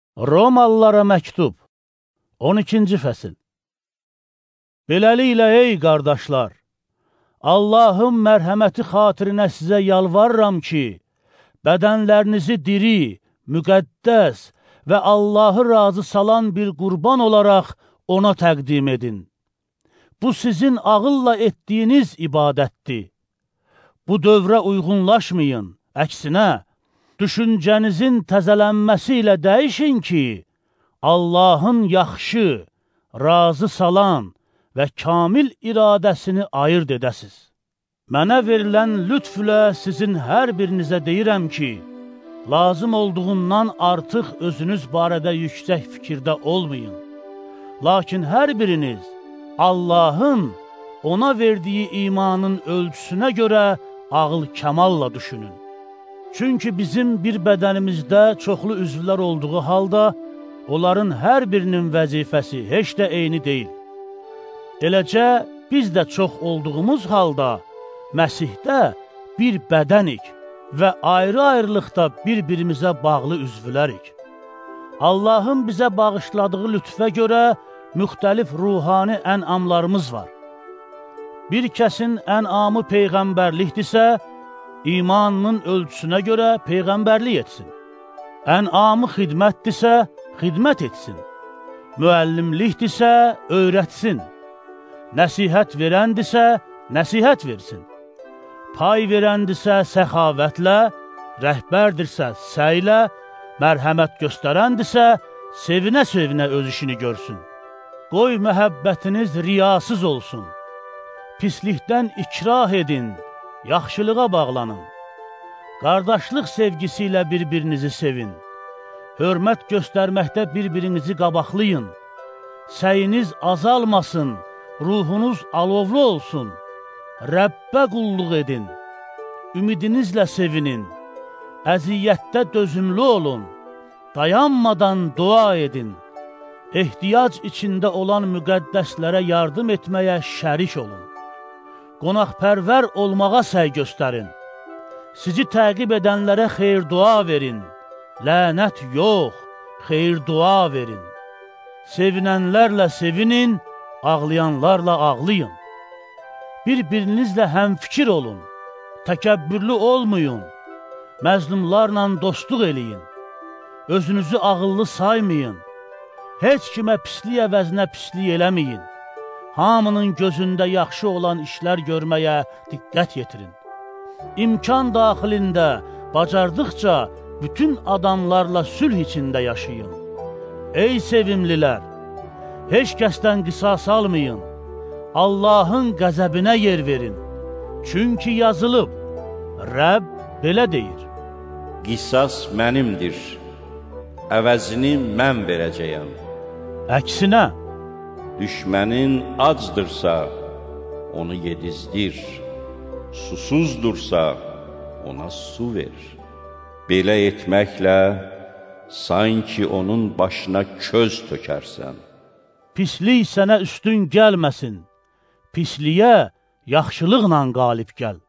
Romalılara məktub 12-ci fəsil. Beləliklə, ey qardaşlar, Allahın mərhəməti xatirinə sizə yalvarıram ki, bədənlərinizi diri, müqəddəs və Allahı razı salan bir qurban olaraq ona təqdim edin. Bu sizin ağılla etdiyiniz ibadətdir. Bu dövrə uyğunlaşmayın, əksinə, düşüncənizin təzələnməsi ilə dəyişin ki, Allahın yaxşı, razı salan və kamil iradəsini ayırd edəsiz. Mənə verilən lütflə sizin hər birinizə deyirəm ki, lazım olduğundan artıq özünüz barədə yüksək fikirdə olmayın. Lakin hər biriniz Allahın ona verdiyi imanın ölçüsünə görə ağıl kəmalla düşünün. Çünki bizim bir bədənimizdə çoxlu üzvlər olduğu halda, onların hər birinin vəzifəsi heç də eyni deyil. Eləcə, biz də çox olduğumuz halda, Məsihdə bir bədənik və ayrı-ayrılıqda bir-birimizə bağlı üzvlərik. Allahın bizə bağışladığı lütfə görə müxtəlif ruhani ənamlarımız var. Bir kəsin ənamı peyğəmbərlikdirsə, imanının ölçüsünə görə peyğəmbərlik etsin. Ənamı xidmətdirsə, xidmət etsin. Müəllimlikdirsə, öyrətsin. Nəsihət verəndirsə, nəsihət versin. Pay verəndirsə, səxavətlə, rəhbərdirsə, səylə, mərhəmət göstərəndirsə, sevinə-sevinə öz işini görsün. Qoy məhəbbətiniz riyasız olsun. Pislikdən ikrah edin, yaxşılığa bağlanın. Qardaşlıq sevgisi ilə bir-birinizi sevin. Hörmət göstərməkdə bir-birinizi qabaqlayın. Səyiniz azalmasın, ruhunuz alovlu olsun. Rəbbə qulluq edin. Ümidinizlə sevinin. Əziyyətdə dözümlü olun. Dayanmadan dua edin. Ehtiyac içində olan müqəddəslərə yardım etməyə şərik olun. Qonaqpərvər olmağa səy göstərin. Sizi təqib edənlərə xeyir-dua verin. Lənət yox, xeyir-dua verin. Sevinənlərlə sevinin, ağlayanlarla ağlayın. Bir-birinizlə həmfikir olun. Təkəbbürlü olmayın. Məzlumlarla dostluq eləyin. Özünüzü ağıllı saymayın. Heç kimə pislik əvəzinə pislik eləməyin. Hamının gözündə yaxşı olan işlər görməyə diqqət yetirin. İmkan daxilində, bacardıqca bütün adamlarla sülh içində yaşayın. Ey sevimlilər! Heç kəsdən qisas almayın. Allahın qəzəbinə yer verin. Çünki yazılıb, Rəbb belə deyir. Qisas mənimdir, əvəzini mən verəcəyəm. Əksinə, düşmənin acdırsa, onu yedizdir. Susuzdursa, ona su ver. Belə etməklə, sanki onun başına köz tökərsən. Pislik sənə üstün gəlməsin. Pisliyə yaxşılıqla qalib gəl.